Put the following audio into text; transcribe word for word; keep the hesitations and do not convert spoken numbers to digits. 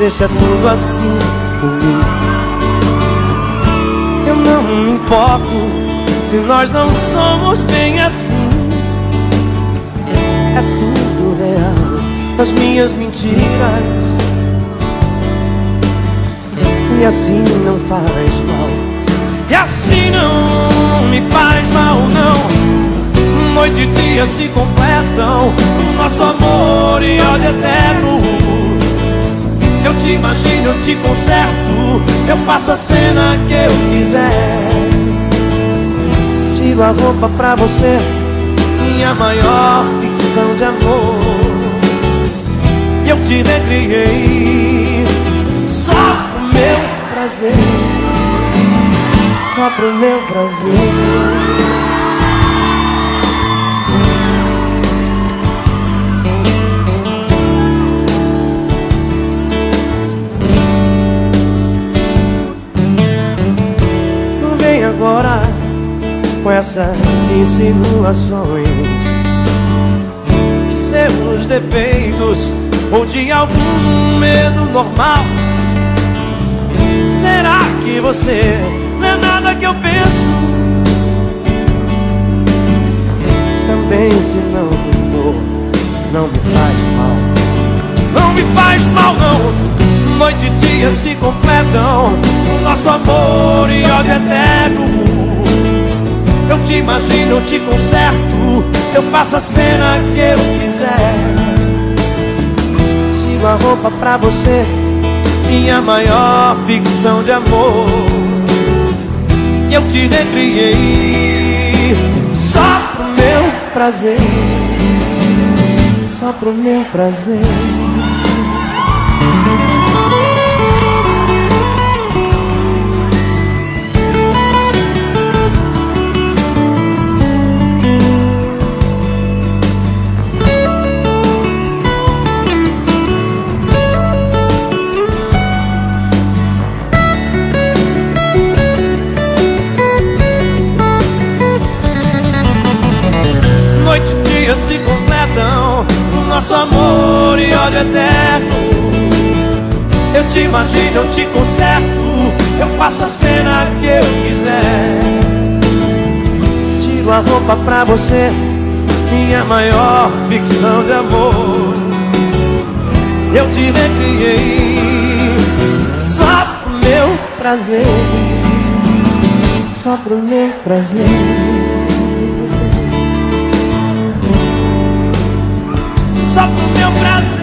deixa tudo assim por mim. Eu não me importo se nós não somos bem assim. É tudo real, as minhas mentiras, e assim não faz mal. E assim não me faz mal, não. Noite e dia se completam, nosso amor e ódio eterno. Eu te imagino, eu te conserto, eu faço a cena que eu quiser. Tiro a roupa pra você, minha maior ficção de amor. Eu te recriei só pro meu prazer, só pro meu prazer. Agora com essas insinuações de seus defeitos ou de algum medo normal. Será que você não é nada que eu penso? Também se não for, não me faz mal. Não me faz mal não. Noite e dia se completam, o nosso amor e ódio eterno. Eu te imagino, eu te conserto, eu faço a cena que eu quiser. Tiro a roupa pra você, minha maior ficção de amor. Eu te recriei só pro meu prazer, só pro meu prazer. Noite e dia se completam, o nosso amor e ódio eterno. Eu te imagino, eu te conserto, eu faço a cena que eu quiser. Tiro a roupa pra você, minha maior ficção de amor. Eu te recriei só pro meu prazer, só pro meu prazer. Só pro meu prazer.